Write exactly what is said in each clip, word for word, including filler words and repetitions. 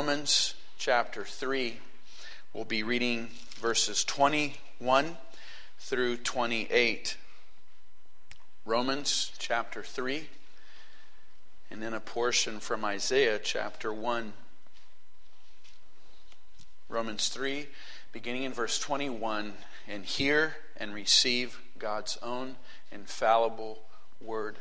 Romans chapter three. We'll be reading verses twenty-one through twenty-eight. Romans chapter three, and then a portion from Isaiah chapter one. Romans three, beginning in verse twenty-one, and hear and receive God's own infallible word.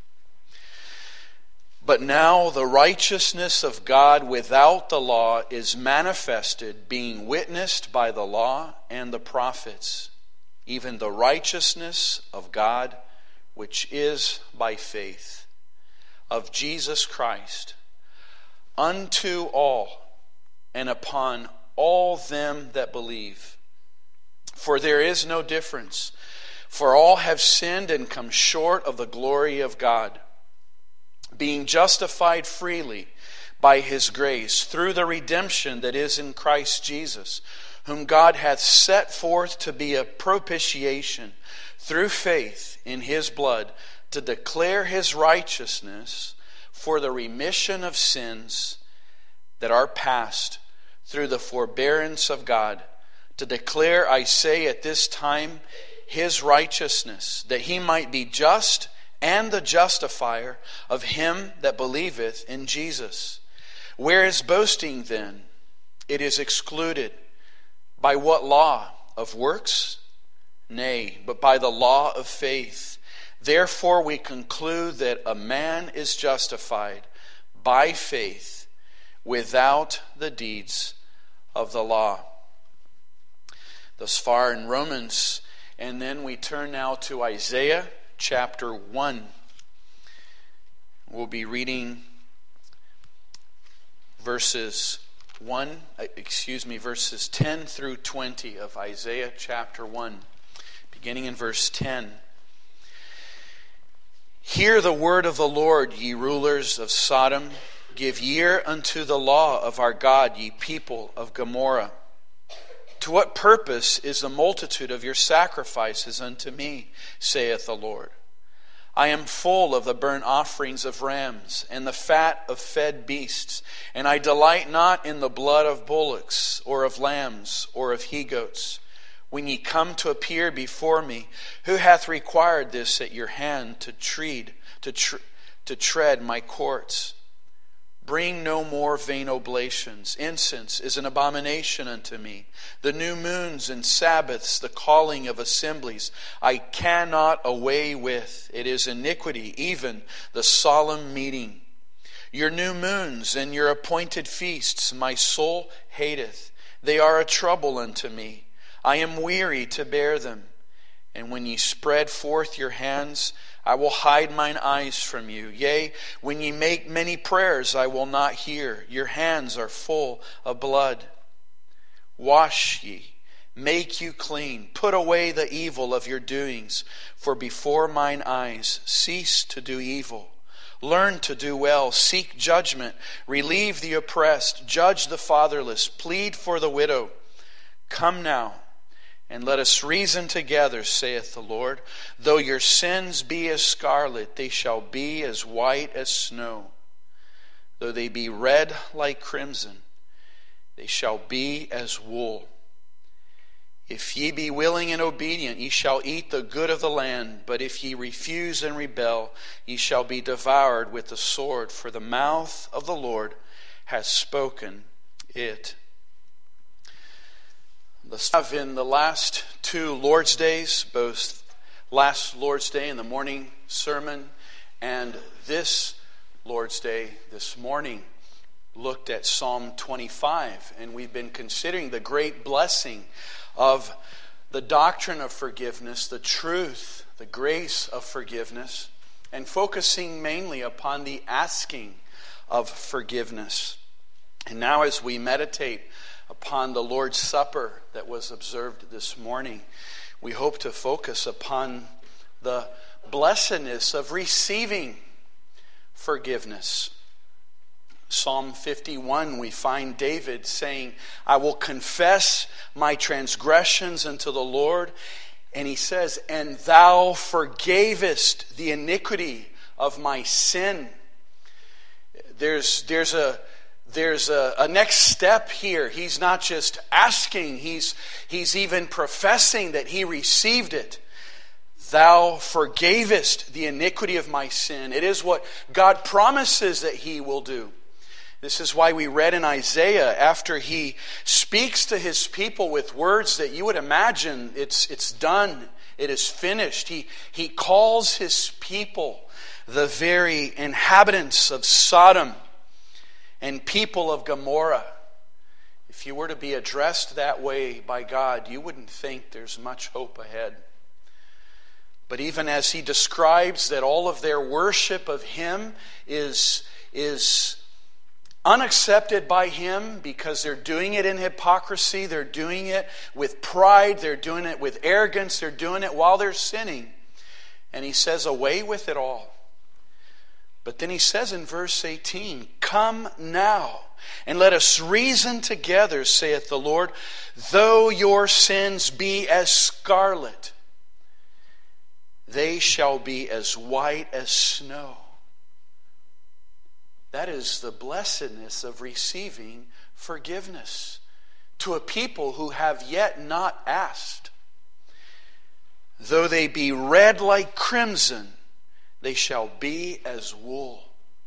But now the righteousness of God without the law is manifested, being witnessed by the law and the prophets, even the righteousness of God which is by faith of Jesus Christ, unto all and upon all them that believe. For there is no difference, for all have sinned and come short of the glory of God, being justified freely by his grace through the redemption that is in Christ Jesus, whom God hath set forth to be a propitiation through faith in his blood, to declare his righteousness for the remission of sins that are past through the forbearance of God, to declare, I say, at this time his righteousness, that he might be just and the justifier of him that believeth in Jesus. Where is boasting then? It is excluded. By what law? Of works? Nay, but by the law of faith. Therefore we conclude that a man is justified by faith without the deeds of the law. Thus far in Romans, and then we turn now to Isaiah chapter one. We'll be reading verses one, excuse me, verses ten through twenty of Isaiah chapter one, beginning in verse ten. Hear the word of the Lord, ye rulers of Sodom. Give ear unto the law of our God, ye people of Gomorrah. To what purpose is the multitude of your sacrifices unto me, saith the Lord? I am full of the burnt offerings of rams, and the fat of fed beasts, and I delight not in the blood of bullocks, or of lambs, or of he-goats. When ye come to appear before me, who hath required this at your hand to tread, to, tr- to tread my courts? Bring no more vain oblations. Incense is an abomination unto me. The new moons and Sabbaths, the calling of assemblies, I cannot away with. It is iniquity, even the solemn meeting. Your new moons and your appointed feasts my soul hateth. They are a trouble unto me. I am weary to bear them. And when ye spread forth your hands, I will hide mine eyes from you. Yea, when ye make many prayers, I will not hear. Your hands are full of blood. Wash ye, make you clean. Put away the evil of your doings. For before mine eyes cease to do evil. Learn to do well. Seek judgment. Relieve the oppressed. Judge the fatherless. Plead for the widow. Come now, and let us reason together, saith the Lord. Though your sins be as scarlet, they shall be as white as snow. Though they be red like crimson, they shall be as wool. If ye be willing and obedient, ye shall eat the good of the land. But if ye refuse and rebel, ye shall be devoured with the sword. For the mouth of the Lord has spoken it. In the last two Lord's Days, both last Lord's Day in the morning sermon and this Lord's Day this morning, looked at Psalm twenty-five, and we've been considering the great blessing of the doctrine of forgiveness, the truth, the grace of forgiveness, and focusing mainly upon the asking of forgiveness. And now as we meditate upon the Lord's Supper that was observed this morning, we hope to focus upon the blessedness of receiving forgiveness. Psalm fifty-one, we find David saying, I will confess my transgressions unto the Lord. And he says, and thou forgavest the iniquity of my sin. There's, there's a there's a, a next step here. He's not just asking, he's, he's even professing that he received it. Thou forgavest the iniquity of my sin. It is what God promises that he will do. This is why we read in Isaiah, after he speaks to his people with words that you would imagine it's, it's done, it is finished. He, he calls his people the very inhabitants of Sodom and people of Gomorrah. If you were to be addressed that way by God, you wouldn't think there's much hope ahead. But even as he describes that all of their worship of him is, is unaccepted by him because they're doing it in hypocrisy, they're doing it with pride, they're doing it with arrogance, they're doing it while they're sinning. And he says, away with it all. But then he says in verse eighteen, come now, and let us reason together, saith the Lord, though your sins be as scarlet, they shall be as white as snow. That is the blessedness of receiving forgiveness to a people who have yet not asked. Though they be red like crimson, they shall be as wool.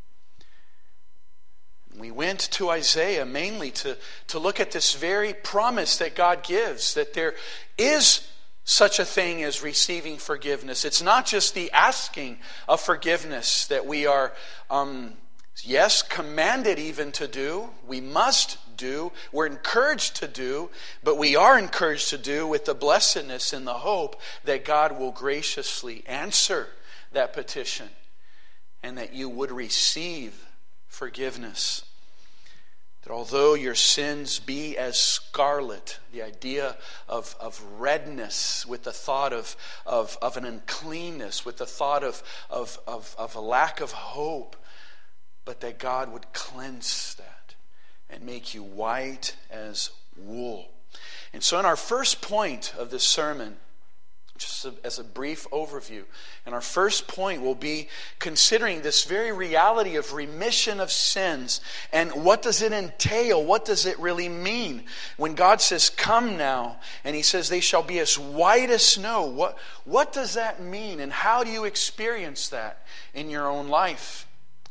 We went to Isaiah mainly to, to look at this very promise that God gives, that there is such a thing as receiving forgiveness. It's not just the asking of forgiveness that we are, um, yes, commanded even to do. We must do. We're encouraged to do. But we are encouraged to do with the blessedness and the hope that God will graciously answer that petition and that you would receive forgiveness. That although your sins be as scarlet, the idea of, of redness with the thought of, of, of an uncleanness, with the thought of, of, of, of a lack of hope, but that God would cleanse that and make you white as wool. And so in our first point of this sermon, just as a brief overview, and our first point will be considering this very reality of remission of sins. And what does it entail? What does it really mean? When God says, come now, and he says they shall be as white as snow, what, what does that mean? And how do you experience that in your own life?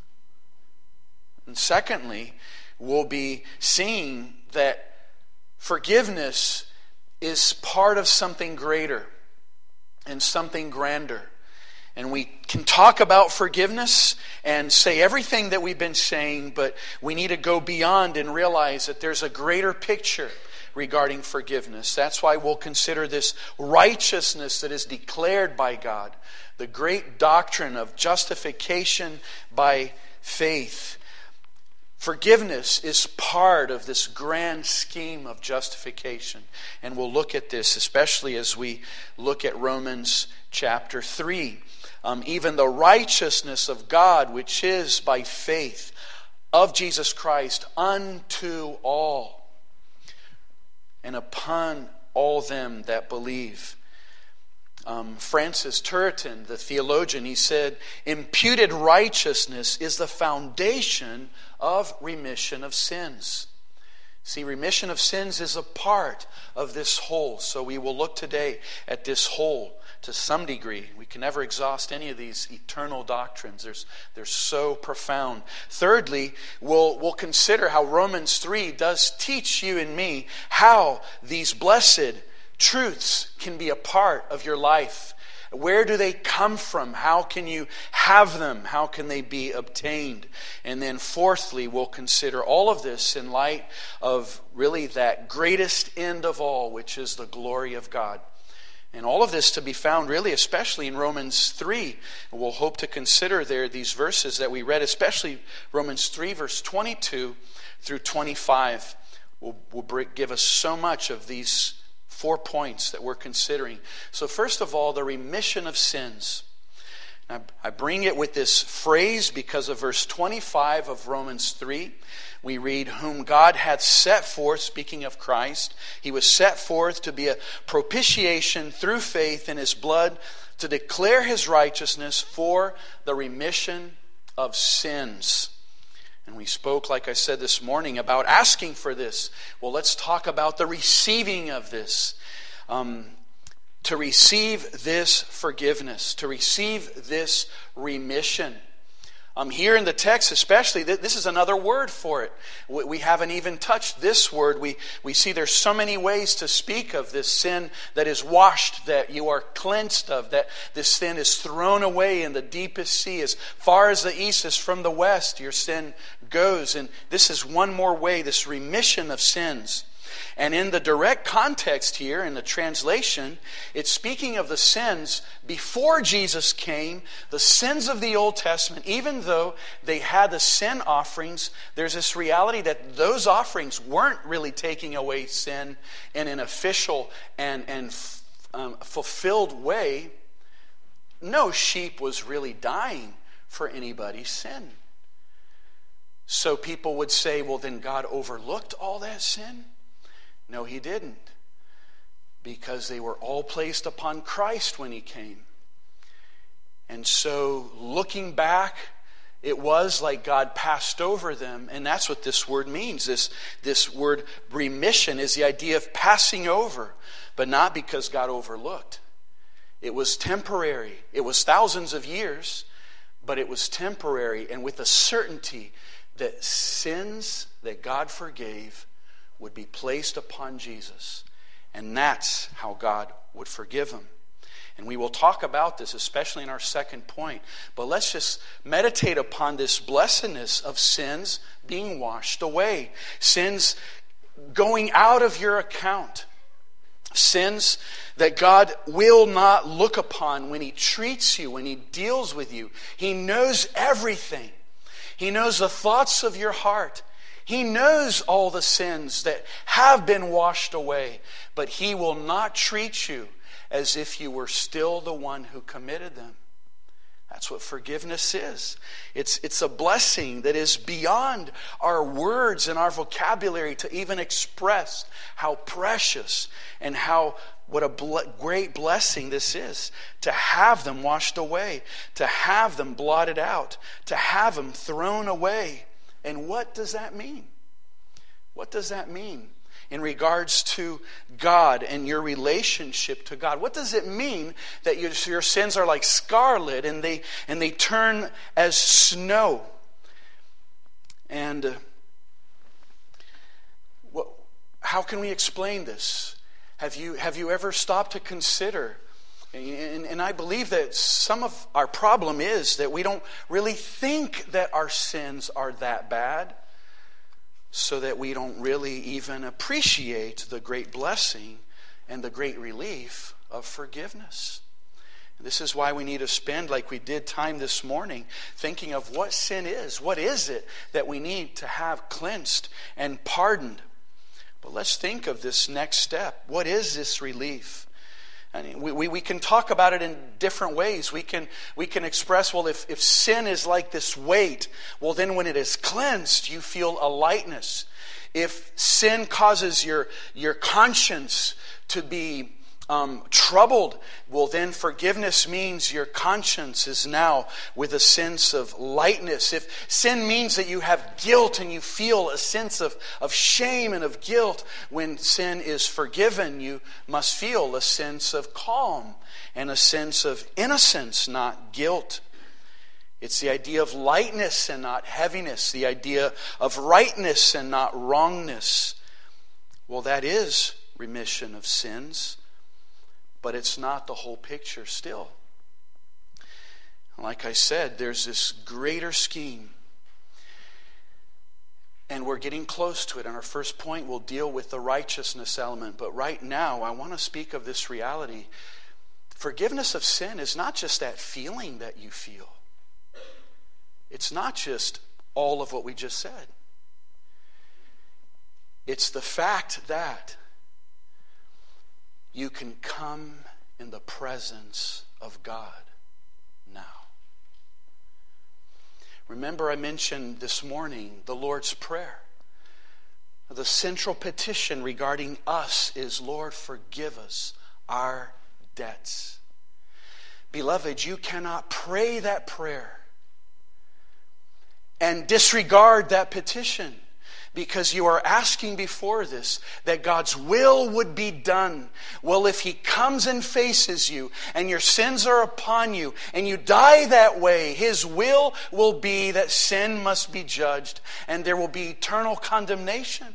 And secondly, we'll be seeing that forgiveness is part of something greater and something grander. And we can talk about forgiveness and say everything that we've been saying, but we need to go beyond and realize that there's a greater picture regarding forgiveness. That's why we'll consider this righteousness that is declared by God, the great doctrine of justification by faith. Forgiveness is part of this grand scheme of justification. And we'll look at this, especially as we look at Romans chapter three. Um, even the righteousness of God, which is by faith of Jesus Christ unto all, and upon all them that believe. Um, Francis Turretin, the theologian, he said, imputed righteousness is the foundation of remission of sins. See, remission of sins is a part of this whole. So we will look today at this whole to some degree. We can never exhaust any of these eternal doctrines. There's, they're so profound. Thirdly, we'll, we'll consider how Romans three does teach you and me how these blessed truths can be a part of your life. Where do they come from? How can you have them? How can they be obtained? And then fourthly, we'll consider all of this in light of really that greatest end of all, which is the glory of God. And all of this to be found really especially in Romans three. And we'll hope to consider there these verses that we read, especially Romans three verse twenty-two through twenty-five. Will, will give us so much of these four points that we're considering. So first of all, the remission of sins. Now, I bring it with this phrase because of verse twenty-five of Romans three. We read, whom God hath set forth, speaking of Christ, he was set forth to be a propitiation through faith in his blood, to declare his righteousness for the remission of sins. And we spoke, like I said this morning, about asking for this. Well, let's talk about the receiving of this. Um, to receive this forgiveness, to receive this remission. Um, here in the text especially, this is another word for it. We haven't even touched this word. We, we see there's so many ways to speak of this sin that is washed, that you are cleansed of, that this sin is thrown away in the deepest sea. As far as the east is from the west, your sin goes. And this is one more way, this remission of sins. And in the direct context here, in the translation, it's speaking of the sins before Jesus came, the sins of the Old Testament. Even though they had the sin offerings, there's this reality that those offerings weren't really taking away sin in an official and, and um, fulfilled way. No sheep was really dying for anybody's sin. So people would say, well, then God overlooked all that sin? No, he didn't. Because they were all placed upon Christ when he came. And so looking back, it was like God passed over them. And that's what this word means. This, this word remission is the idea of passing over. But not because God overlooked. It was temporary. It was thousands of years. But it was temporary. And with the certainty that sins that God forgave would be placed upon Jesus. And that's how God would forgive him. And we will talk about this, especially in our second point. But let's just meditate upon this blessedness of sins being washed away. Sins going out of your account. Sins that God will not look upon when he treats you, when he deals with you. He knows everything. He knows the thoughts of your heart. He knows all the sins that have been washed away, but he will not treat you as if you were still the one who committed them. That's what forgiveness is. It's, it's a blessing that is beyond our words and our vocabulary to even express how precious and how what a ble- great blessing this is. To have them washed away, to have them blotted out, to have them thrown away. And what does that mean? What does that mean in regards to God and your relationship to God? What does it mean that your, your sins are like scarlet and they and they turn as snow? And uh, what, how can we explain this? Have you have you ever stopped to consider? And, and I believe that some of our problem is that we don't really think that our sins are that bad, so that we don't really even appreciate the great blessing and the great relief of forgiveness. And this is why we need to spend, like we did time this morning, thinking of what sin is. What is it that we need to have cleansed and pardoned? But let's think of this next step. What is this relief? And we, we, we can talk about it in different ways. We can we can express, well, if, if sin is like this weight, well, then when it is cleansed, you feel a lightness. If sin causes your, your conscience to be um, troubled, well, then forgiveness means your conscience is now with a sense of lightness. If sin means that you have guilt and you feel a sense of, of shame and of guilt, when sin is forgiven, you must feel a sense of calm and a sense of innocence, not guilt. It's the idea of lightness and not heaviness, the idea of rightness and not wrongness. Well, that is remission of sins. But it's not the whole picture still. Like I said, there's this greater scheme. And we're getting close to it. And our first point will deal with the righteousness element. But right now, I want to speak of this reality. Forgiveness of sin is not just that feeling that you feel. It's not just all of what we just said. It's the fact that you can come in the presence of God now. Remember, I mentioned this morning the Lord's Prayer. The central petition regarding us is, Lord, forgive us our debts. Beloved, you cannot pray that prayer and disregard that petition, because you are asking before this that God's will would be done. Well, if He comes and faces you and your sins are upon you and you die that way, His will will be that sin must be judged and there will be eternal condemnation.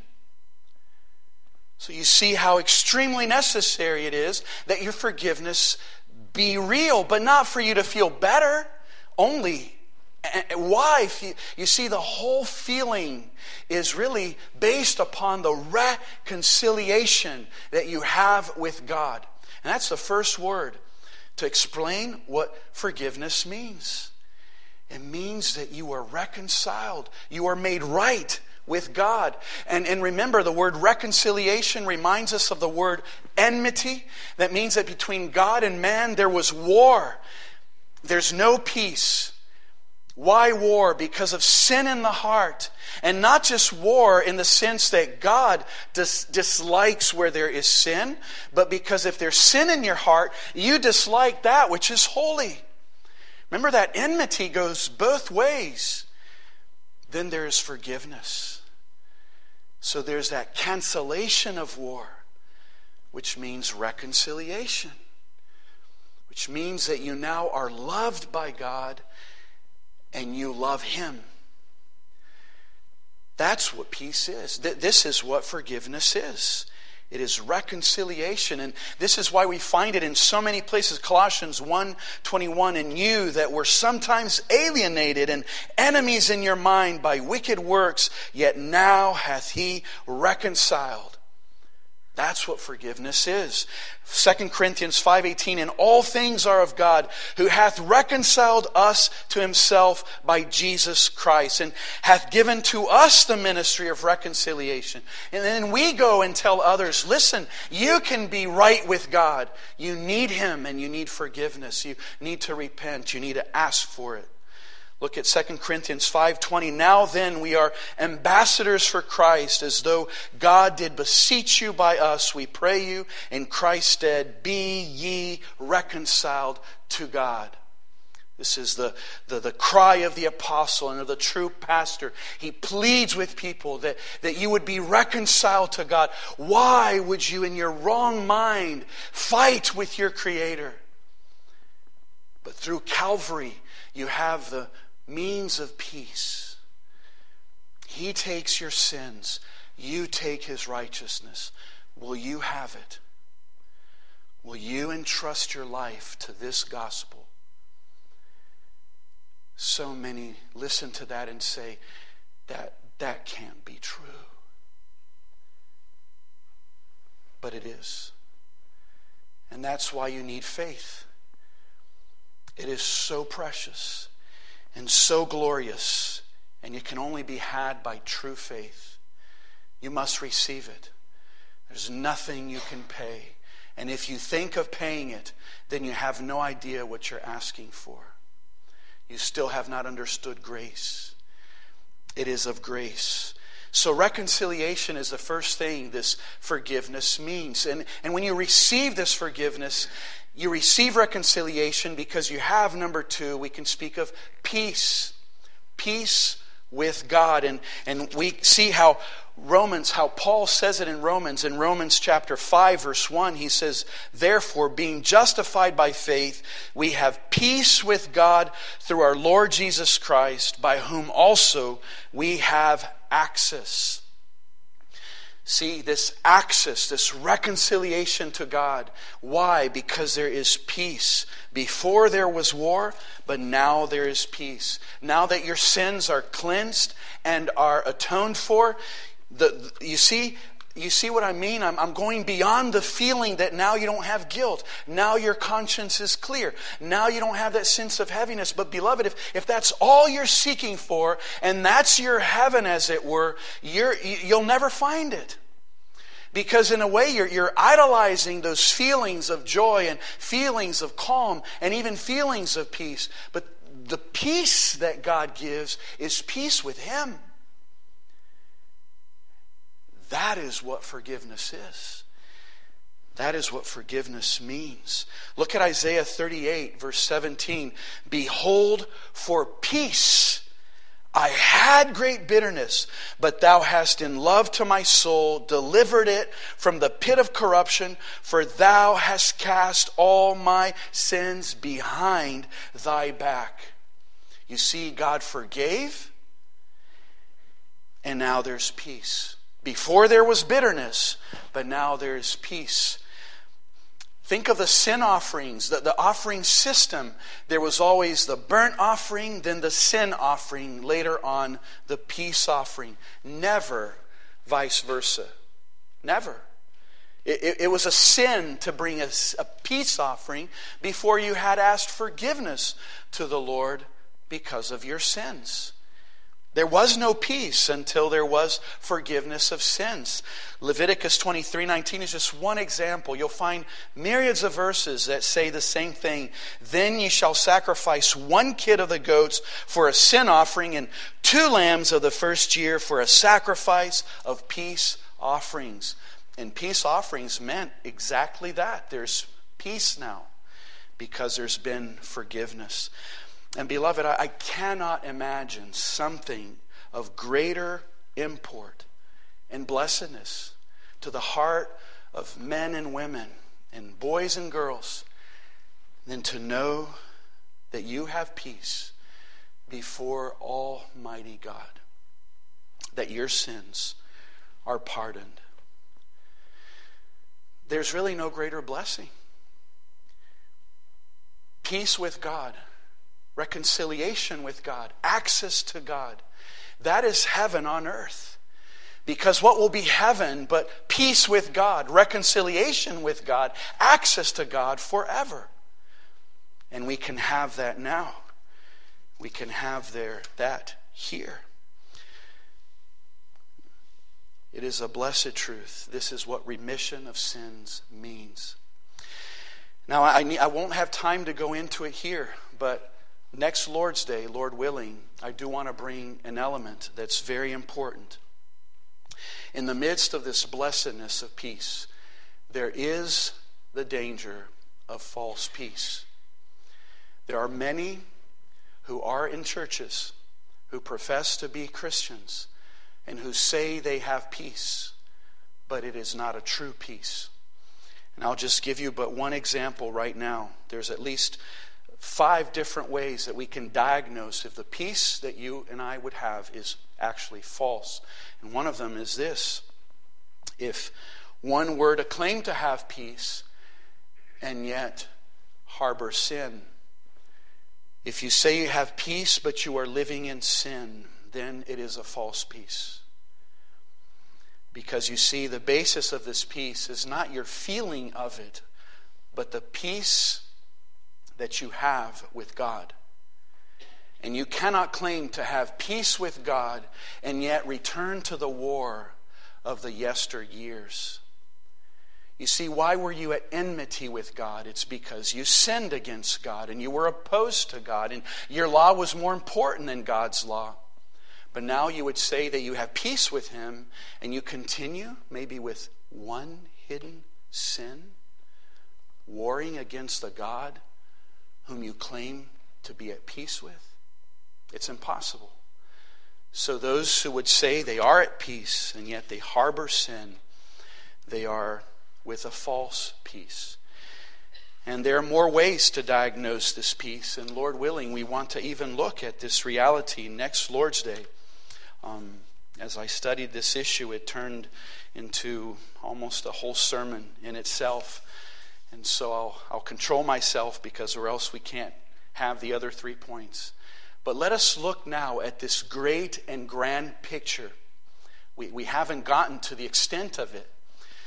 So you see how extremely necessary it is that your forgiveness be real, but not for you to feel better only. Why? You see, the whole feeling is really based upon the reconciliation that you have with God. And that's the first word to explain what forgiveness means. It means that you are reconciled. You are made right with God. And, and remember, the word reconciliation reminds us of the word enmity. That means that between God and man there was war. There's no peace. Why war? Because of sin in the heart. And not just war in the sense that God dis- dislikes where there is sin, but because if there's sin in your heart, you dislike that which is holy. Remember, that enmity goes both ways. Then there is forgiveness. So there's that cancellation of war, which means reconciliation, which means that you now are loved by God and you love Him. That's what peace is. This is what forgiveness is. It is reconciliation. And this is why we find it in so many places. Colossians one twenty-one, "And you that were sometimes alienated and enemies in your mind by wicked works, yet now hath He reconciled." That's what forgiveness is. Second Corinthians five eighteen, "And all things are of God, who hath reconciled us to Himself by Jesus Christ, and hath given to us the ministry of reconciliation." And then we go and tell others, listen, you can be right with God. You need Him and you need forgiveness. You need to repent. You need to ask for it. Look at Second Corinthians five twenty. "Now then we are ambassadors for Christ, as though God did beseech you by us. We pray you in Christ's stead, be ye reconciled to God." This is the, the, the cry of the apostle and of the true pastor. He pleads with people that, that you would be reconciled to God. Why would you in your wrong mind fight with your Creator? But through Calvary, you have the means of peace. He takes your sins. You take His righteousness. Will you have it? Will you entrust your life to this gospel? So many listen to that and say, that, that can't be true. But it is. And that's why you need faith. It is so precious and so glorious, and it can only be had by true faith. You must receive it. There's nothing you can pay. And if you think of paying it, then you have no idea what you're asking for. You still have not understood grace. It is of grace. So reconciliation is the first thing this forgiveness means. And, and when you receive this forgiveness, you receive reconciliation because you have, number two, we can speak of peace. Peace with God. And, and we see how Romans, how Paul says it in Romans. In Romans chapter five, verse one, he says, "Therefore, being justified by faith, we have peace with God through our Lord Jesus Christ, by whom also we have access." See, this access, this reconciliation to God. Why? Because there is peace. Before there was war, but now there is peace. Now that your sins are cleansed and are atoned for, the, you see, you see what I mean? I'm, I'm going beyond the feeling that now you don't have guilt. Now your conscience is clear. Now you don't have that sense of heaviness. But beloved, if, if that's all you're seeking for, and that's your heaven as it were, you're, you'll never find it. Because in a way you're, you're idolizing those feelings of joy and feelings of calm and even feelings of peace. But the peace that God gives is peace with Him. That is what forgiveness is. That is what forgiveness means. Look at Isaiah thirty-eight, verse seventeen. "Behold, for peace I had great bitterness, but thou hast in love to my soul delivered it from the pit of corruption, for thou hast cast all my sins behind thy back. You see, God forgave, and now there's peace. Before there was bitterness, but now there's peace. Think of the sin offerings, the, the offering system. There was always the burnt offering, then the sin offering, later on the peace offering. Never vice versa. Never. It, it, it was a sin to bring a, a peace offering before you had asked forgiveness to the Lord because of your sins. There was no peace until there was forgiveness of sins. Leviticus twenty-three nineteen is just one example. You'll find myriads of verses that say the same thing. Then ye shall sacrifice one kid of the goats for a sin offering, and two lambs of the first year for a sacrifice of peace offerings. And peace offerings meant exactly that. There's peace now because there's been forgiveness. And beloved, I cannot imagine something of greater import and blessedness to the heart of men and women and boys and girls than to know that you have peace before Almighty God, that your sins are pardoned. There's really no greater blessing. Peace with God. Reconciliation with God, access to God. That is heaven on earth. Because what will be heaven but peace with God, reconciliation with God, access to God forever. And we can have that now. We can have there that here. It is a blessed truth. This is what remission of sins means. Now, I, I won't have time to go into it here, but next Lord's Day, Lord willing, I do want to bring an element that's very important. In the midst of this blessedness of peace, there is the danger of false peace. There are many who are in churches, who profess to be Christians, and who say they have peace, but it is not a true peace. And I'll just give you but one example right now. There's at least five different ways that we can diagnose if the peace that you and I would have is actually false. And one of them is this. If one were to claim to have peace and yet harbor sin. If you say you have peace but you are living in sin, then it is a false peace. Because you see, the basis of this peace is not your feeling of it, but the peace that you have with God. And you cannot claim to have peace with God and yet return to the war of the yesteryears. You see, why were you at enmity with God? It's because you sinned against God and you were opposed to God, and your law was more important than God's law. But now you would say that you have peace with Him, and you continue maybe with one hidden sin, warring against the God whom you claim to be at peace with. It's impossible. So those who would say they are at peace and yet they harbor sin, they are with a false peace. And there are more ways to diagnose this peace, and Lord willing, we want to even look at this reality next Lord's Day. Um, as I studied this issue, it turned into almost a whole sermon in itself. And so I'll, I'll control myself, because or else we can't have the other three points. But let us look now at this great and grand picture. We, we haven't gotten to the extent of it,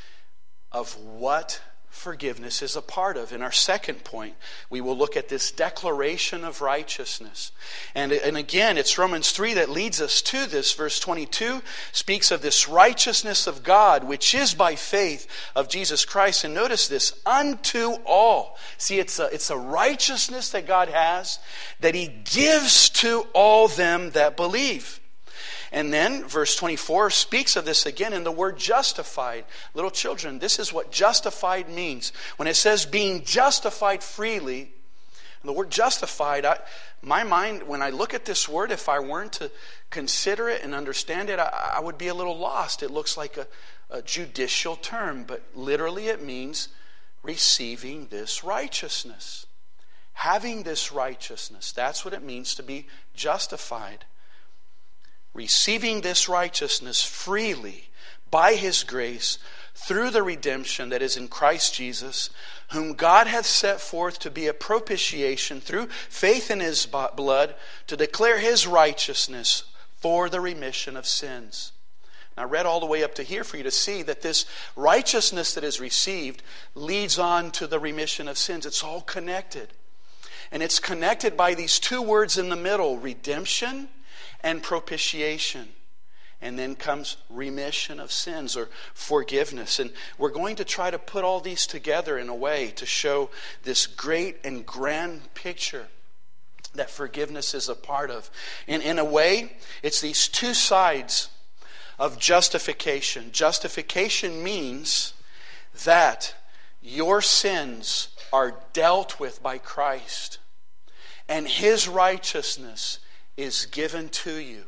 of what forgiveness is a part of. In our second point, we will look at this declaration of righteousness. And, and again, it's Romans three that leads us to this. Verse twenty-two speaks of this righteousness of God, which is by faith of Jesus Christ. And notice this, unto all. See, it's a, it's a righteousness that God has, that He gives to all them that believe. And then verse twenty-four speaks of this again in the word justified. Little children, this is what justified means. When it says being justified freely, the word justified, I, my mind, when I look at this word, if I weren't to consider it and understand it, I, I would be a little lost. It looks like a, a judicial term, but literally it means receiving this righteousness. Having this righteousness. That's what it means to be justified. Receiving this righteousness freely by His grace through the redemption that is in Christ Jesus, whom God hath set forth to be a propitiation through faith in His blood, to declare His righteousness for the remission of sins. Now, I read all the way up to here for you to see that this righteousness that is received leads on to the remission of sins. It's all connected. And it's connected by these two words in the middle, redemption and propitiation. And then comes remission of sins or forgiveness. And we're going to try to put all these together in a way to show this great and grand picture that forgiveness is a part of. And in a way, it's these two sides of justification. Justification means that your sins are dealt with by Christ, and His righteousness is given to you.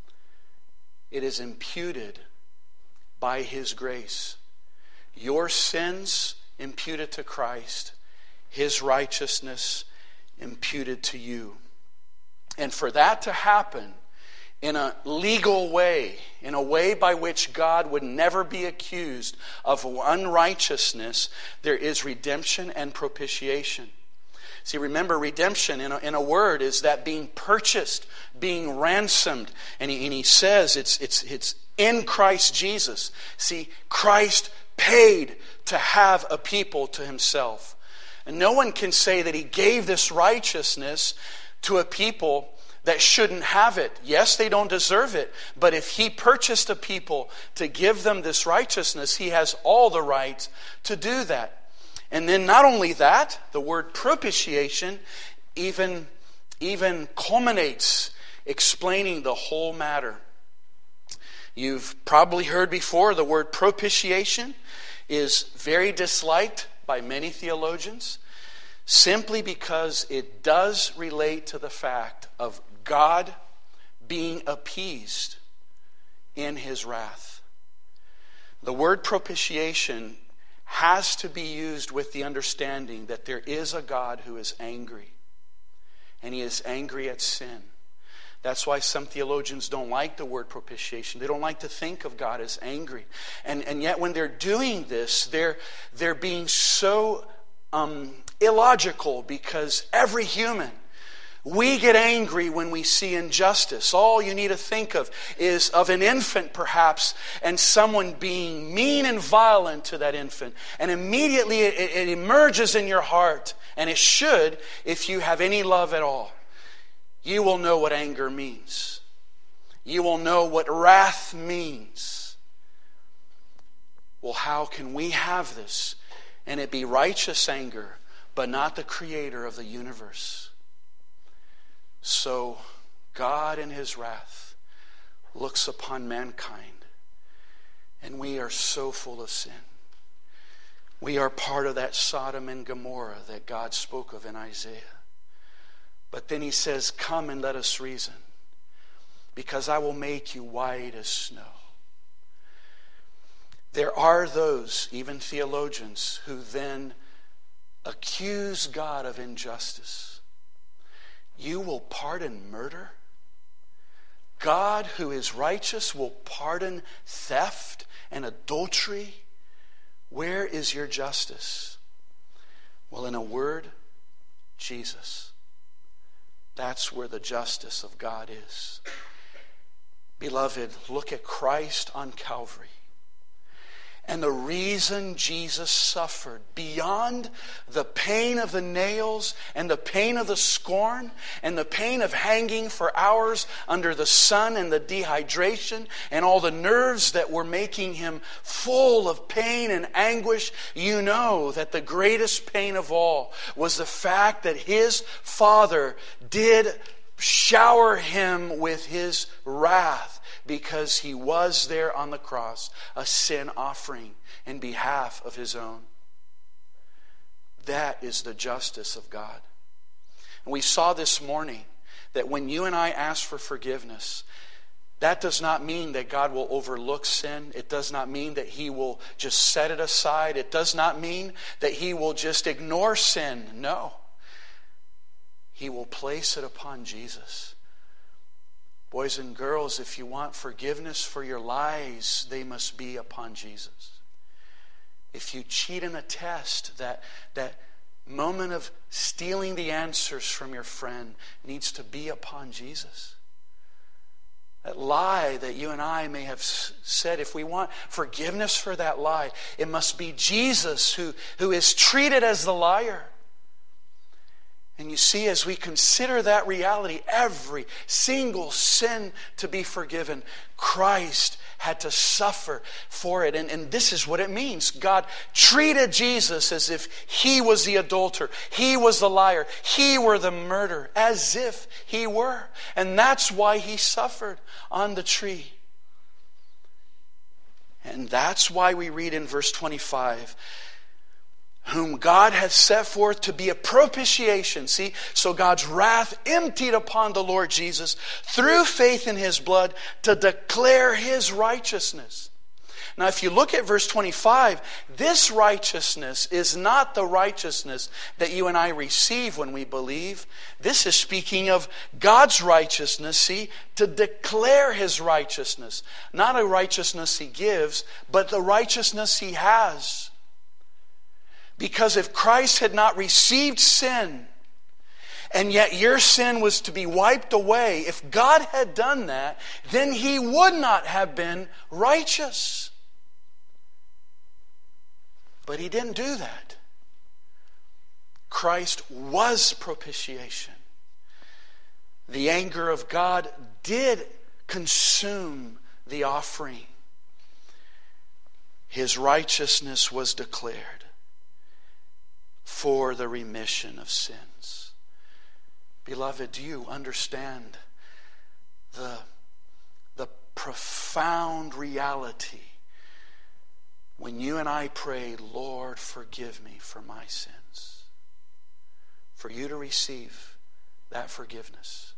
It is imputed by His grace. Your sins imputed to Christ, His righteousness imputed to you. And for that to happen in a legal way, in a way by which God would never be accused of unrighteousness, there is redemption and propitiation. See, remember, redemption in a, in a word is that being purchased, being ransomed. And he, and he says it's, it's, it's in Christ Jesus. See, Christ paid to have a people to Himself. And no one can say that He gave this righteousness to a people that shouldn't have it. Yes, they don't deserve it. But if He purchased a people to give them this righteousness, He has all the right to do that. And then not only that, the word propitiation even, even culminates explaining the whole matter. You've probably heard before the word propitiation is very disliked by many theologians simply because it does relate to the fact of God being appeased in His wrath. The word propitiation has to be used with the understanding that there is a God who is angry. And He is angry at sin. That's why some theologians don't like the word propitiation. They don't like to think of God as angry. And, and yet when they're doing this, they're, they're being so um, illogical, because every human, we get angry when we see injustice. All you need to think of is of an infant perhaps, and someone being mean and violent to that infant. And immediately it, it emerges in your heart, and it should if you have any love at all. You will know what anger means. You will know what wrath means. Well, how can we have this and it be righteous anger, but not the Creator of the universe? So God in His wrath looks upon mankind, and we are so full of sin. We are part of that Sodom and Gomorrah that God spoke of in Isaiah. But then He says, come and let us reason, because I will make you white as snow. There are those, even theologians, who then accuse God of injustice. You will pardon murder? God, who is righteous, will pardon theft and adultery? Where is your justice? Well, in a word, Jesus. That's where the justice of God is. Beloved, look at Christ on Calvary. And the reason Jesus suffered beyond the pain of the nails and the pain of the scorn and the pain of hanging for hours under the sun and the dehydration and all the nerves that were making him full of pain and anguish, you know that the greatest pain of all was the fact that his Father did shower him with His wrath, because he was there on the cross, a sin offering in behalf of his own. That is the justice of God. And we saw this morning that when you and I ask for forgiveness, That does not mean that God will overlook sin. It does not mean that He will just set it aside. It does not mean that He will just ignore sin. No. He will place it upon Jesus. Boys and girls, if you want forgiveness for your lies, they must be upon Jesus. If you cheat in a test, that, that moment of stealing the answers from your friend needs to be upon Jesus. That lie that you and I may have said, if we want forgiveness for that lie, it must be Jesus who, who is treated as the liar. And you see, as we consider that reality, every single sin to be forgiven, Christ had to suffer for it. And, and this is what it means. God treated Jesus as if He was the adulterer, He was the liar, He were the murderer, as if He were. And that's why He suffered on the tree. And that's why we read in verse twenty-five, whom God has set forth to be a propitiation. See, so God's wrath emptied upon the Lord Jesus through faith in His blood to declare His righteousness. Now, if you look at verse twenty-five, this righteousness is not the righteousness that you and I receive when we believe. This is speaking of God's righteousness, see, to declare His righteousness. Not a righteousness He gives, but the righteousness He has. Because if Christ had not received sin, and yet your sin was to be wiped away, if God had done that, then He would not have been righteous. But He didn't do that. Christ was propitiation. The anger of God did consume the offering. His righteousness was declared for the remission of sins. Beloved, do you understand the, the profound reality when you and I pray, Lord, forgive me for my sins? For you to receive that forgiveness,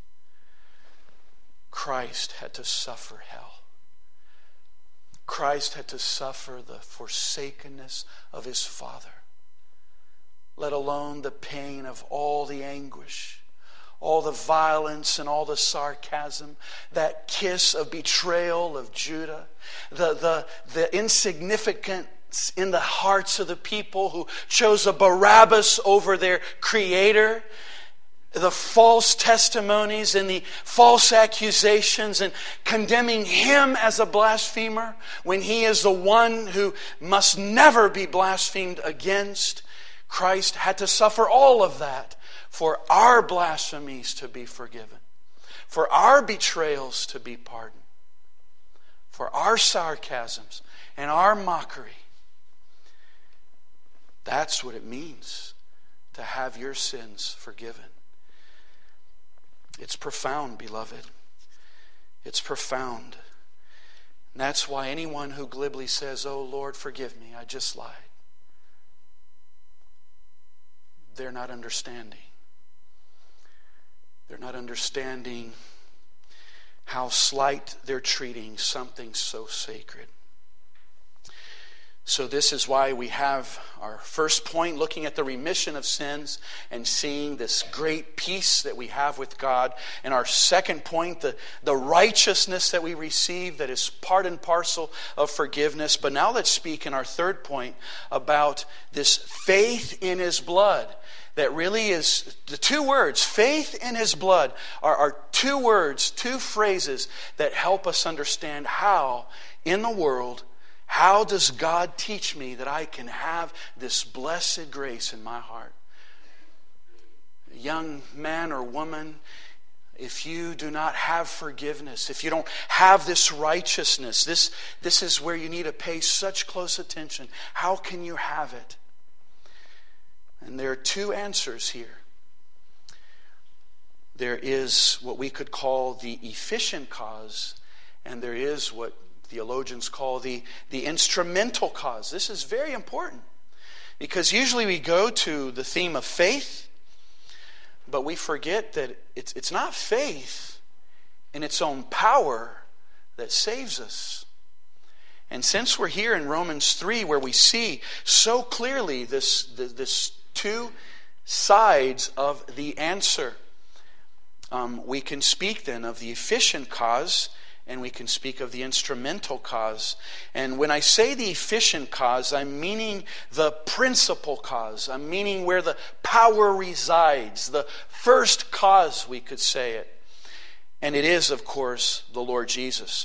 Christ had to suffer hell. Christ had to suffer the forsakenness of His Father. Let alone the pain of all the anguish, all the violence and all the sarcasm, that kiss of betrayal of Judah, the, the, the insignificance in the hearts of the people who chose a Barabbas over their Creator, the false testimonies and the false accusations and condemning Him as a blasphemer when He is the one who must never be blasphemed against. Christ had to suffer all of that for our blasphemies to be forgiven, for our betrayals to be pardoned, for our sarcasms and our mockery. That's what it means to have your sins forgiven. It's profound, beloved. It's profound. And that's why anyone who glibly says, "Oh Lord, forgive me, I just lied," they're not understanding. They're not understanding how slight they're treating something so sacred. So this is why we have our first point, looking at the remission of sins and seeing this great peace that we have with God. And our second point, the, the righteousness that we receive that is part and parcel of forgiveness. But now let's speak in our third point about this faith in His blood. That really is the two words, faith in His blood, are, are two words, two phrases that help us understand how in the world, how does God teach me that I can have this blessed grace in my heart? Young man or woman, if you do not have forgiveness, if you don't have this righteousness, this, this is where you need to pay such close attention. How can you have it? And there are two answers here. There is what we could call the efficient cause, and there is what theologians call the, the instrumental cause. This is very important because usually we go to the theme of faith, but we forget that it's, it's not faith in its own power that saves us. And since we're here in Romans three, where we see so clearly this, this two sides of the answer, um, we can speak then of the efficient cause, and we can speak of the instrumental cause. And when I say the efficient cause, I'm meaning the principal cause. I'm meaning where the power resides, the first cause, we could say it. And it is, of course, the Lord Jesus.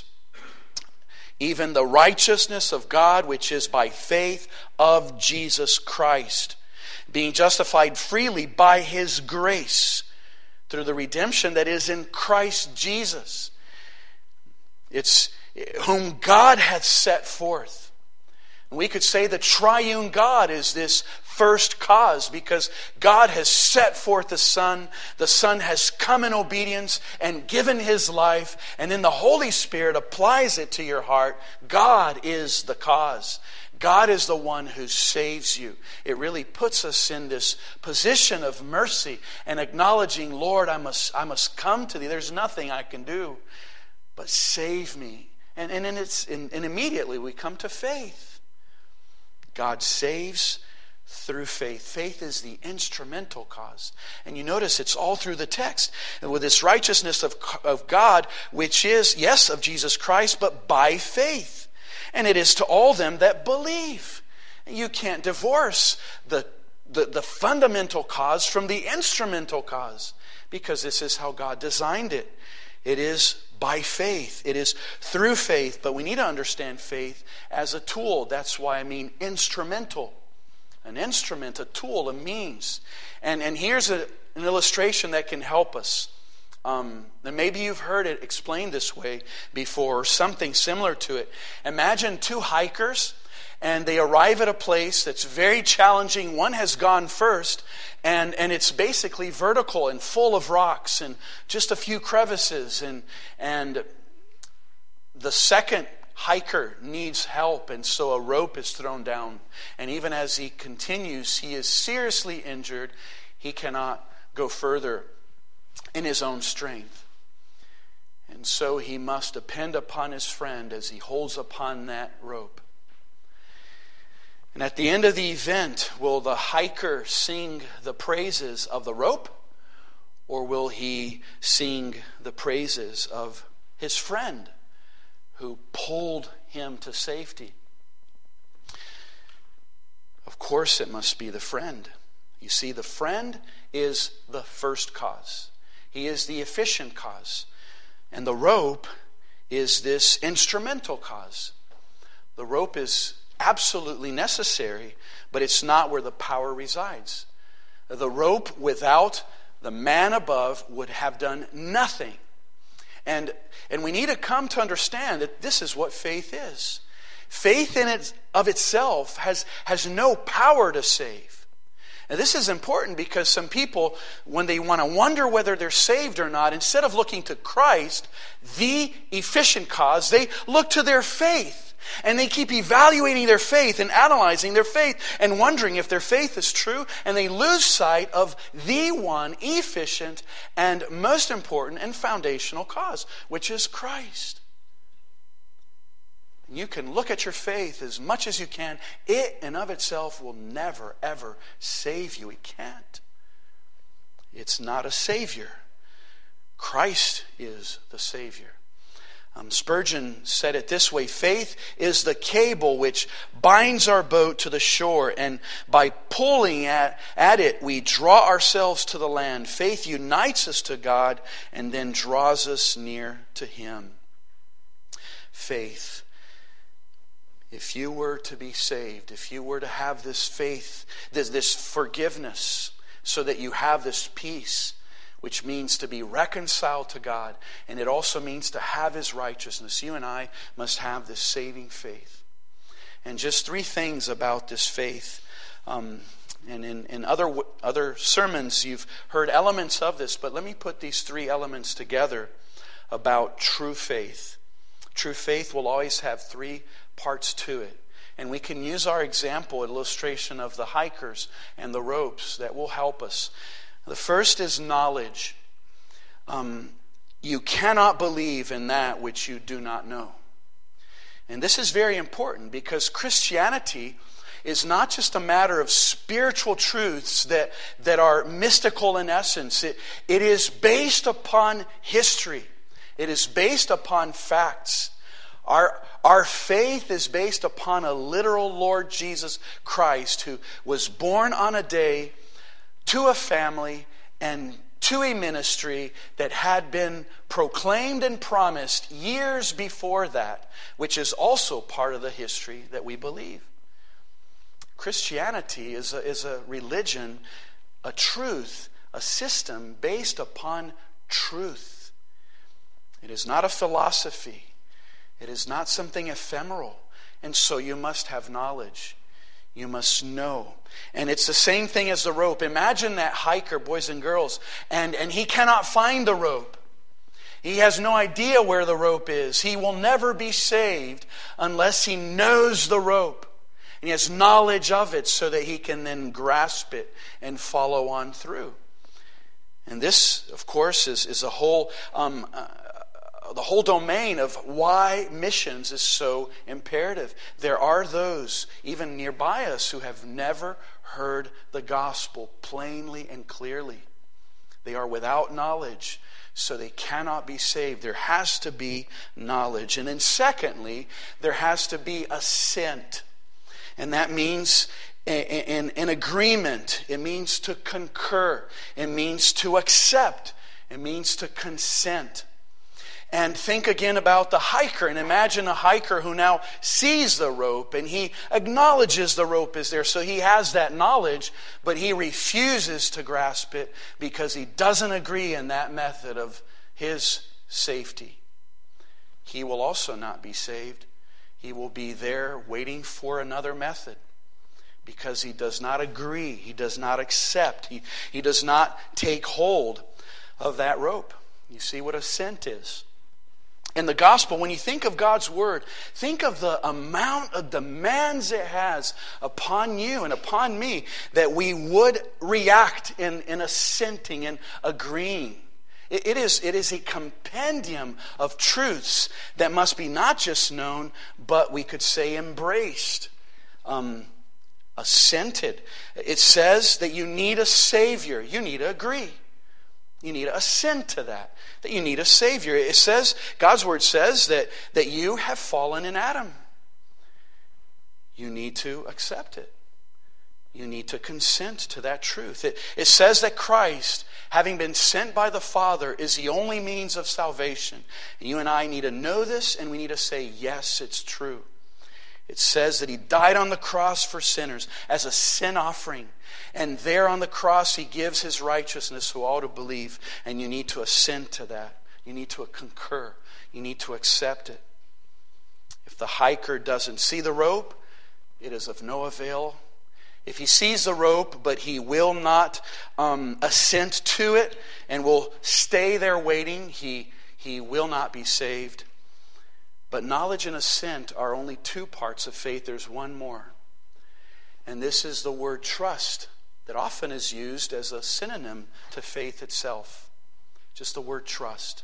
Even the righteousness of God, which is by faith of Jesus Christ, being justified freely by His grace through the redemption that is in Christ Jesus. It's whom God hath set forth. And we could say the triune God is this first cause, because God has set forth the Son. The Son has come in obedience and given His life, and then the Holy Spirit applies it to your heart. God is the cause. God is the one who saves you. It really puts us in this position of mercy and acknowledging, Lord, I must, I must come to Thee. There's nothing I can do, but save me. And, and, and, it's, and, and immediately we come to faith. God saves through faith. Faith is the instrumental cause. And you notice it's all through the text. And with this righteousness of, of God, which is, yes, of Jesus Christ, but by faith. And it is to all them that believe. You can't divorce the, the, the fundamental cause from the instrumental cause, because this is how God designed it. It is by faith. It is through faith. But we need to understand faith as a tool. That's why I mean instrumental. An instrument, a tool, a means. And, and here's a, an illustration that can help us. Um, and maybe you've heard it explained this way before, or something similar to it. Imagine two hikers, and they arrive at a place that's very challenging. One has gone first, and, and it's basically vertical and full of rocks and just a few crevices. And, and the second hiker needs help, and so a rope is thrown down. And even as he continues, he is seriously injured. He cannot go further in his own strength. And so he must depend upon his friend as he holds upon that rope. And at the end of the event, will the hiker sing the praises of the rope, or will he sing the praises of his friend who pulled him to safety? Of course, it must be the friend. You see, the friend is the first cause. He is the efficient cause. And the rope is this instrumental cause. The rope is absolutely necessary, but it's not where the power resides. The rope without the man above would have done nothing. And, and we need to come to understand that this is what faith is. Faith in it of itself has, has no power to save. Now, this is important because some people, when they want to wonder whether they're saved or not, instead of looking to Christ, the efficient cause, they look to their faith. And they keep evaluating their faith and analyzing their faith and wondering if their faith is true. And they lose sight of the one efficient and most important and foundational cause, which is Christ. You can look at your faith as much as you can. It in of itself will never, ever save you. It can't. It's not a Savior. Christ is the Savior. Um, Spurgeon said it this way: faith is the cable which binds our boat to the shore, and by pulling at, at it, we draw ourselves to the land. Faith unites us to God and then draws us near to Him. Faith. If you were to be saved, if you were to have this faith, this, this forgiveness, so that you have this peace, which means to be reconciled to God, and it also means to have His righteousness, you and I must have this saving faith. And just three things about this faith. Um, and in, in other, other sermons, you've heard elements of this, but let me put these three elements together about true faith. True faith will always have three parts to it. And we can use our example, illustration of the hikers and the ropes that will help us. The first is knowledge. Um, You cannot believe in that which you do not know. And this is very important because Christianity is not just a matter of spiritual truths that, that are mystical in essence. It, it is based upon history. It is based upon facts. Our, our faith is based upon a literal Lord Jesus Christ who was born on a day to a family and to a ministry that had been proclaimed and promised years before that, which is also part of the history that we believe. Christianity is a, is a religion, a truth, a system based upon truth. It is not a philosophy. It is not something ephemeral. And so you must have knowledge. You must know. And it's the same thing as the rope. Imagine that hiker, boys and girls, and, and he cannot find the rope. He has no idea where the rope is. He will never be saved unless he knows the rope. And he has knowledge of it so that he can then grasp it and follow on through. And this, of course, is, is a whole... Um, uh, the whole domain of why missions is so imperative. There are those, even nearby us, who have never heard the gospel plainly and clearly. They are without knowledge, so they cannot be saved. There has to be knowledge. And then secondly, there has to be assent. And that means an, an agreement. It means to concur. It means to accept. It means to consent. And think again about the hiker, and imagine a hiker who now sees the rope and he acknowledges the rope is there, so he has that knowledge, but he refuses to grasp it because he doesn't agree in that method of his safety. He will also not be saved. He will be there waiting for another method because he does not agree, he does not accept, he, he does not take hold of that rope. You see what assent is. In the gospel, when you think of God's word, think of the amount of demands it has upon you and upon me that we would react in, in assenting and agreeing. It, it, is, it is a compendium of truths that must be not just known, but we could say embraced, um, assented. It says that you need a Savior. You need to agree. You need to assent to that. That you need a Savior. It says, God's word says that, that you have fallen in Adam. You need to accept it. You need to consent to that truth. It, it says that Christ, having been sent by the Father, is the only means of salvation. And you and I need to know this, and we need to say, yes, it's true. It says that He died on the cross for sinners as a sin offering. And there on the cross He gives His righteousness to all to believe. And you need to assent to that. You need to concur. You need to accept it. If the hiker doesn't see the rope, it is of no avail. If he sees the rope, but he will not um, assent to it and will stay there waiting, he, he will not be saved. But knowledge and assent are only two parts of faith. There's one more. And this is the word trust that often is used as a synonym to faith itself. Just the word trust.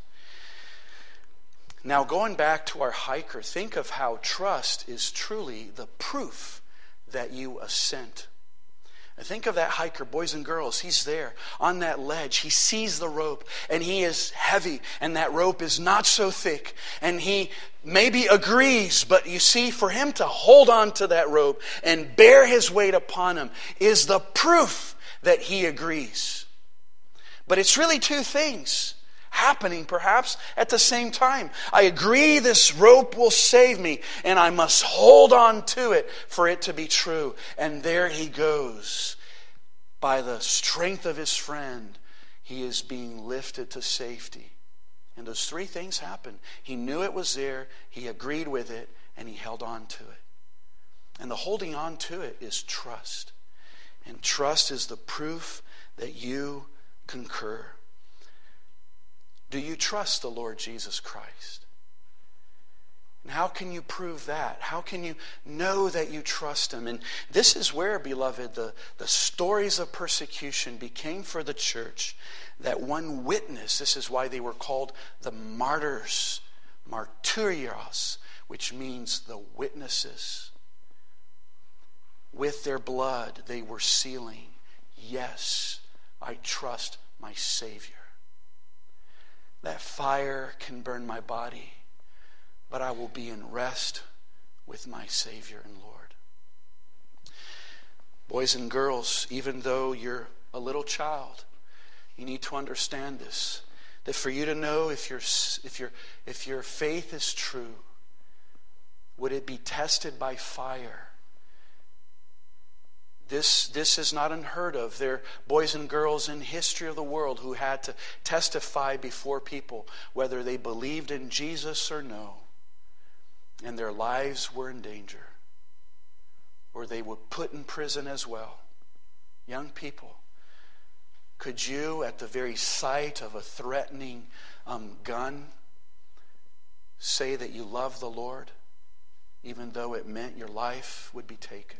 Now going back to our hiker, think of how trust is truly the proof that you assent. And think of that hiker, boys and girls. He's there on that ledge. He sees the rope and he is heavy and that rope is not so thick. And he maybe agrees, but you see, for him to hold on to that rope and bear his weight upon him is the proof that he agrees. But it's really two things happening perhaps at the same time. I agree this rope will save me and I must hold on to it for it to be true. And there he goes. By the strength of his friend, he is being lifted to safety. And those three things happen. He knew it was there, he agreed with it, and he held on to it. And the holding on to it is trust. And trust is the proof that you concur. Do you trust the Lord Jesus Christ? And how can you prove that? How can you know that you trust him? And this is where, beloved, the, the stories of persecution became for the church that one witness. This is why they were called the martyrs, martyrios, which means the witnesses. With their blood, they were sealing, yes, I trust my Savior. That fire can burn my body, but I will be in rest with my Savior and Lord. Boys and girls, even though you're a little child, you need to understand this. That for you to know if your if your if your faith is true, would it be tested by fire? This, this is not unheard of. There are boys and girls in history of the world who had to testify before people whether they believed in Jesus or no. And their lives were in danger. Or they were put in prison as well. Young people, could you, at the very sight of a threatening um, gun, say that you love the Lord, even though it meant your life would be taken?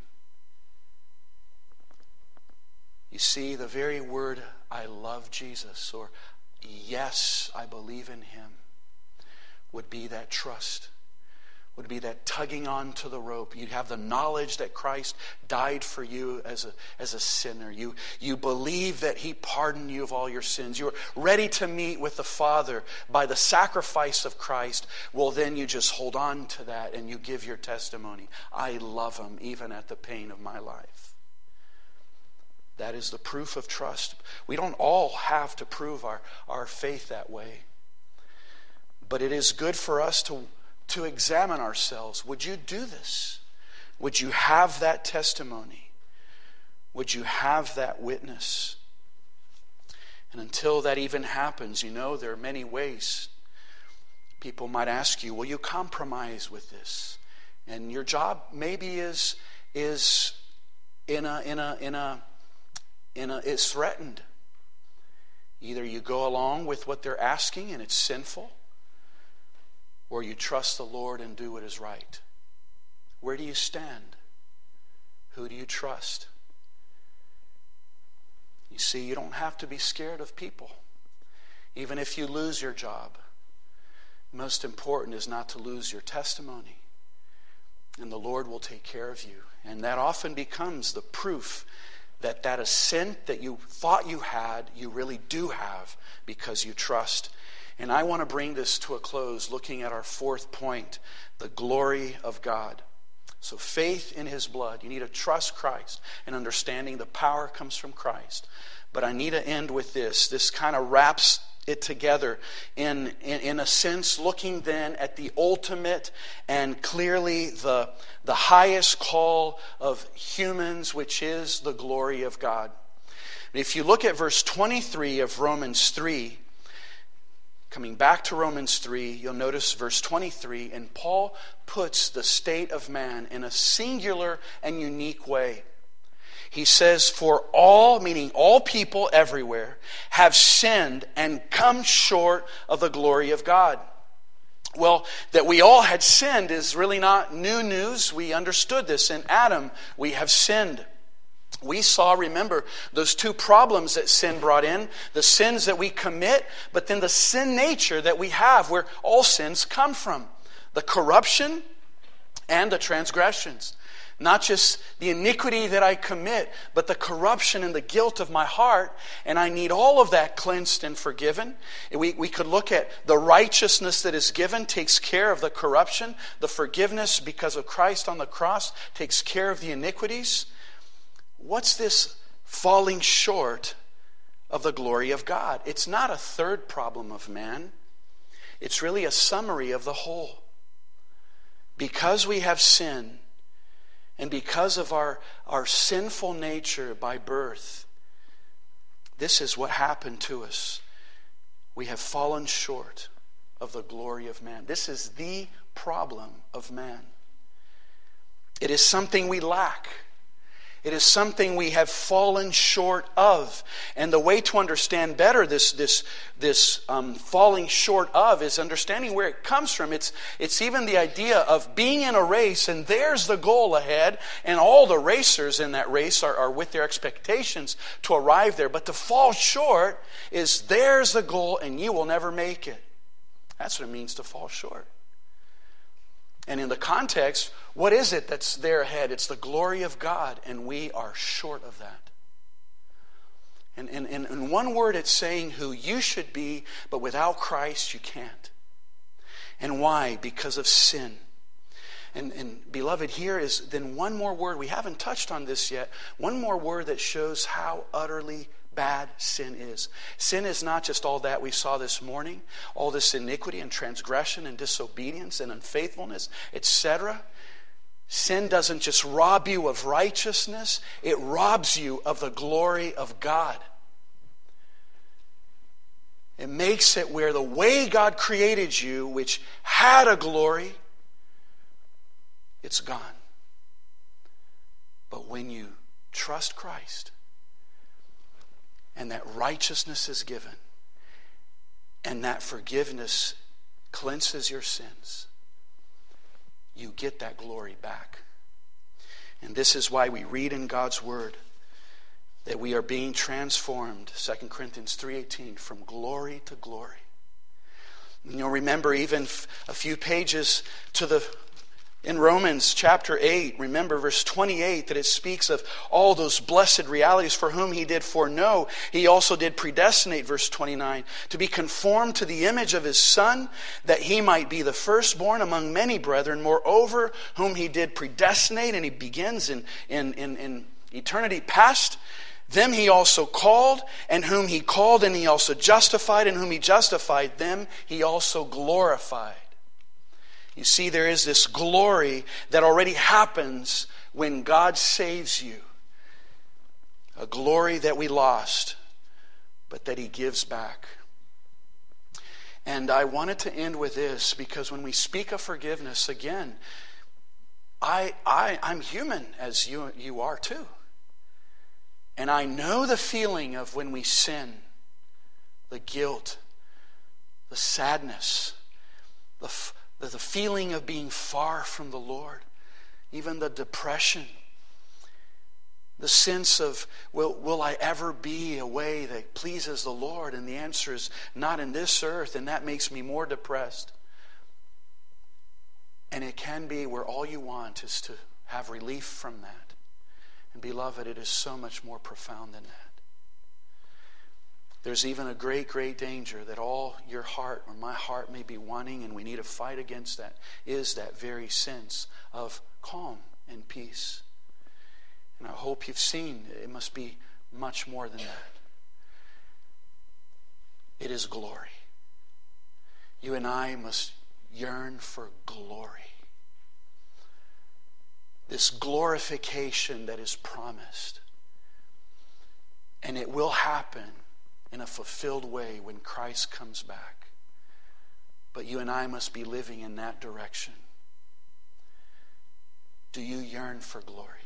You see, the very word, I love Jesus, or yes, I believe in him, would be that trust, would be that tugging on to the rope. You have the knowledge that Christ died for you as a, as a sinner. You, you believe that he pardoned you of all your sins. You're ready to meet with the Father by the sacrifice of Christ. Well, then you just hold on to that and you give your testimony. I love him even at the pain of my life. That is the proof of trust. We don't all have to prove our, our faith that way. But it is good for us to, to examine ourselves. Would you do this? Would you have that testimony? Would you have that witness? And until that even happens, you know, there are many ways. People might ask you, will you compromise with this? And your job maybe is, is in a, in a, in a, In a, it's threatened. Either you go along with what they're asking and it's sinful, or you trust the Lord and do what is right. Where do you stand? Who do you trust? You see, you don't have to be scared of people. Even if you lose your job, most important is not to lose your testimony. And the Lord will take care of you. And that often becomes the proof that that ascent that you thought you had, you really do have because you trust. And I want to bring this to a close looking at our fourth point, the glory of God. So faith in his blood. You need to trust Christ and understanding the power comes from Christ. But I need to end with this. This kind of wraps it together in, in, in a sense, looking then at the ultimate and clearly the, the highest call of humans, which is the glory of God. If you look at verse twenty-three of Romans three, coming back to Romans three, you'll notice verse twenty-three, and Paul puts the state of man in a singular and unique way. He says, for all, meaning all people everywhere, have sinned and come short of the glory of God. Well, that we all had sinned is really not new news. We understood this. In Adam, we have sinned. We saw, remember, those two problems that sin brought in. The sins that we commit, but then the sin nature that we have, where all sins come from. The corruption and the transgressions. Not just the iniquity that I commit, but the corruption and the guilt of my heart. And I need all of that cleansed and forgiven. We, we could look at the righteousness that is given takes care of the corruption. The forgiveness because of Christ on the cross takes care of the iniquities. What's this falling short of the glory of God? It's not a third problem of man. It's really a summary of the whole. Because we have sinned, and because of our, our sinful nature by birth, this is what happened to us. We have fallen short of the glory of man. This is the problem of man. It is something we lack. It is something we have fallen short of. And the way to understand better this this this um, falling short of is understanding where it comes from. It's it's even the idea of being in a race, and there's the goal ahead, and all the racers in that race are, are with their expectations to arrive there. But to fall short is there's the goal, and you will never make it. That's what it means to fall short. And in the context, what is it that's there ahead? It's the glory of God, and we are short of that. And in, in, in one word, it's saying who you should be, but without Christ, you can't. And why? Because of sin. And, and beloved, here is then one more word. We haven't touched on this yet. One more word that shows how utterly bad sin is. Sin is not just all that we saw this morning, all this iniquity and transgression and disobedience and unfaithfulness, et cetera. Sin doesn't just rob you of righteousness, it robs you of the glory of God. It makes it where the way God created you, which had a glory, it's gone. But when you trust Christ, and that righteousness is given, and that forgiveness cleanses your sins, you get that glory back. And this is why we read in God's Word that we are being transformed, Second Corinthians three eighteen, from glory to glory. And you'll remember even a few pages to the in Romans chapter eight, remember verse twenty-eight, that it speaks of all those blessed realities for whom he did foreknow. He also did predestinate, verse twenty-nine, to be conformed to the image of his Son, that he might be the firstborn among many brethren. Moreover, whom he did predestinate, and he begins in, in, in, in eternity past, them he also called, and whom he called, and he also justified, and whom he justified, them he also glorified. You see, there is this glory that already happens when God saves you. A glory that we lost, but that he gives back. And I wanted to end with this, because when we speak of forgiveness, again, I, I, I'm human, as you, you are too. And I know the feeling of when we sin, the guilt, the sadness, the The, the feeling of being far from the Lord, even the depression, the sense of, will, will I ever be a way that pleases the Lord? And the answer is not in this earth, and that makes me more depressed. And it can be where all you want is to have relief from that. And beloved, it is so much more profound than that. There's even a great, great danger that all your heart or my heart may be wanting, and we need to fight against that, is that very sense of calm and peace. And I hope you've seen it must be much more than that. It is glory. You and I must yearn for glory. This glorification that is promised. And it will happen in a fulfilled way when Christ comes back. But you and I must be living in that direction. Do you yearn for glory?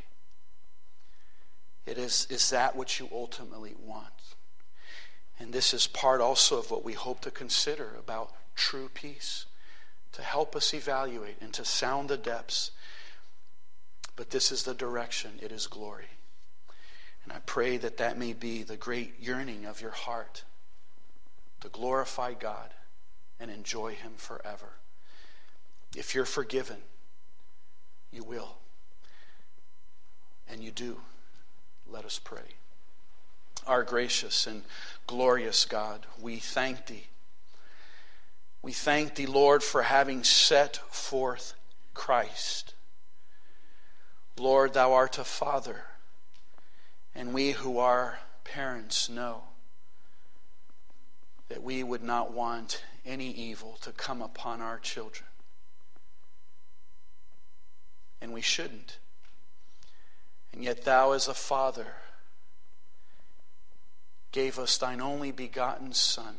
It is, is that what you ultimately want? And this is part also of what we hope to consider about true peace, to help us evaluate and to sound the depths. But this is the direction. It is glory. And I pray that that may be the great yearning of your heart, to glorify God and enjoy him forever. If you're forgiven, you will. And you do. Let us pray. Our gracious and glorious God, we thank thee. We thank thee, Lord, for having set forth Christ. Lord, thou art a Father. And we who are parents know that we would not want any evil to come upon our children. And we shouldn't. And yet thou as a Father gave us thine only begotten Son,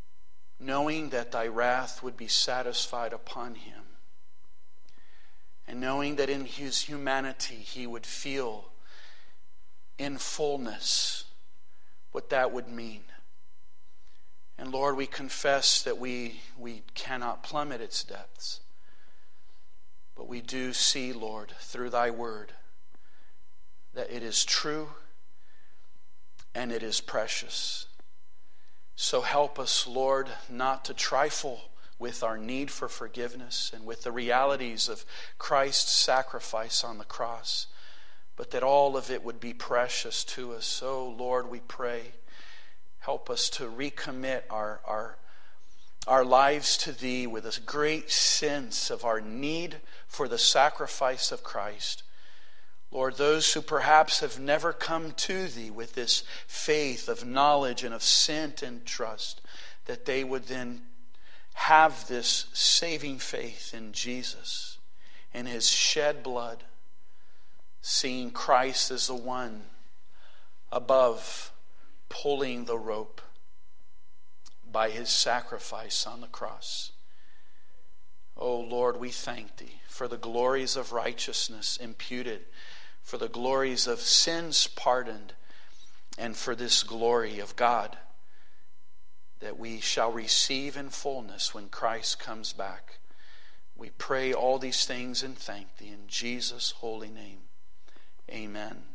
knowing that thy wrath would be satisfied upon him. and knowing that in his humanity he would feel in fullness what that would mean. And Lord, we confess that we, we cannot plummet its depths. But we do see, Lord, through thy word, that it is true and it is precious. So help us, Lord, not to trifle with our need for forgiveness and with the realities of Christ's sacrifice on the cross, but that all of it would be precious to us. Oh, Lord, we pray, help us to recommit our, our, our lives to thee with a great sense of our need for the sacrifice of Christ. Lord, those who perhaps have never come to thee with this faith of knowledge and of scent and trust, that they would then have this saving faith in Jesus and his shed blood, seeing Christ as the one above pulling the rope by his sacrifice on the cross. Oh Lord, we thank thee for the glories of righteousness imputed, for the glories of sins pardoned, and for this glory of God that we shall receive in fullness when Christ comes back. We pray all these things and thank thee in Jesus' holy name. Amen.